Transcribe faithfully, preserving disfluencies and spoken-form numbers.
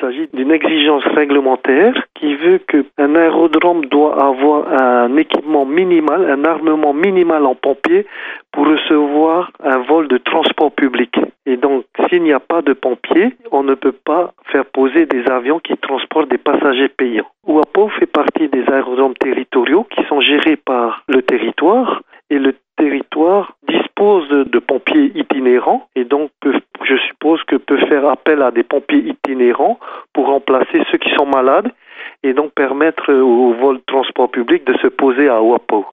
s'agit d'une exigence réglementaire qui veut qu'un aérodrome doit avoir un équipement minimal, un armement minimal en pompiers pour recevoir un vol de transport public. Et donc, s'il n'y a pas de pompiers, on ne peut pas faire poser des avions qui transportent des passagers payants. Ouapo fait partie des aérodromes territoriaux qui sont gérés par le territoire et le territoire dispose de pompiers itinérants et donc peut, je suppose que peut faire appel à des pompiers itinérants pour remplacer ceux qui sont malades et donc permettre au vol transport public de se poser à Ouapo.